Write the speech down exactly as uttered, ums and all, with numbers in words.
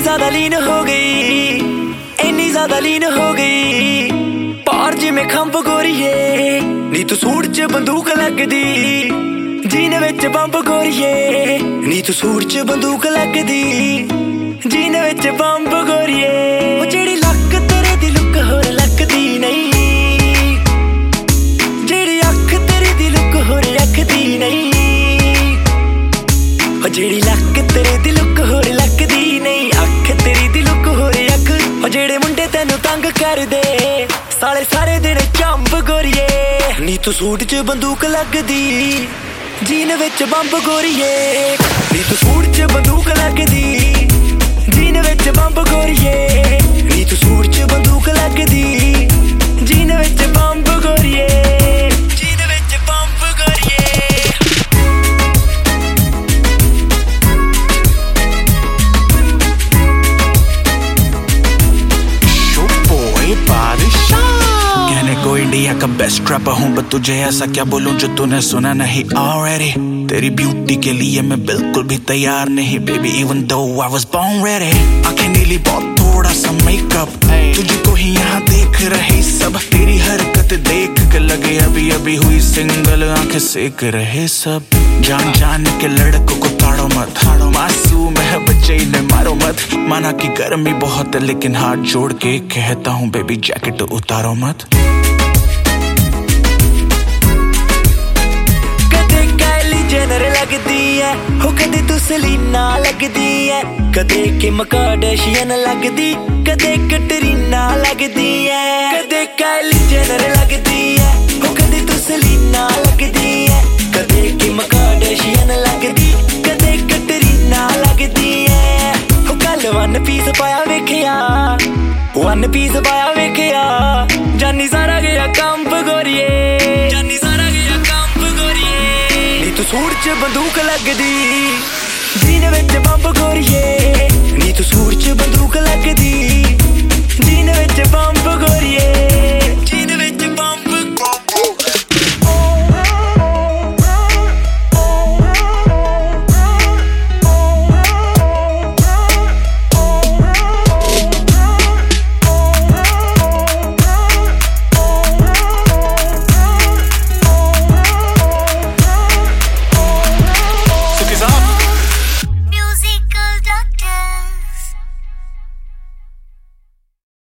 ज्यादा लीन हो गई, इन्नी ज्यादा लीन हो गई, पार जिमें खंभ गोरीए नी तू सूट च बंदूक लगदी, जीने विच बंब गोरीए नी तू सूट च बंदूक लगदी, जीने विच बंब गोरीए ओ जेड़ी लक तेरे दी लुक होर लकदी नहीं, जेड़ी अख तेरी दी लुक होर अखदी नहीं, ओ जेड़ी लक तेरे दी लुक होर लकदी नहीं, अख तेरी दी लुक होर अख ओ जेड़े मुंडे तैनू तंग कर दे साले सारे दिन चंब गोरीए नी तू सूट च बंदूक लगदी, जीन विच बंब गोरीए नी तू सूट च बंदूक लगदी, जीन विच बंब गोरीए नी तू सूट च बंदूक लगदी, जीन विच बंब गोरीए, जीन विच बंब गोरीए। को इंडिया का बेस्ट रैपर हूँ, बट तुझे ऐसा क्या बोलूं जो तूने सुना नहीं ऑलरेडी। तेरी ब्यूटी के लिए मैं बिल्कुल भी तैयार नहीं baby, even though I was born ready. आंखें नीली बहुत थोड़ा सा मेकअप, तुझको ही यहाँ देख रहे सब, तेरी हरकत देख के लगे अभी अभी हुई सिंगल, आंखें सेक रहे सब। जान जान के लड़कों को ताड़ो मत, मासूम है बच्चे इन्हें मारो मत, माना कि गर्मी बहुत है लेकिन हाथ जोड़ के कहता हूँ बेबी जैकेट उतारो मत। जेनर लगदी है हो कदे तू सलीना लगदी है, कदे किम कार्दाशियन लगदी, कदे कैटरीना लगदी है, कदे काइली जेनर लगदी है हो कदे तू सलीना लगदी है, कदे किम कार्दाशियन लगदी, कदे कैटरीना लगदी है। हो कल वन पीस पाया वेखिया, वन पीस पाया वेखिया, जानी सारा गया कंप गोरीए, जानी सारा गया कंप गोरीए नी तू सूट च बंदूक लगदी, जीने विच बंब गोरीए नी तू सूट च बंदूक लगदी, जीने विच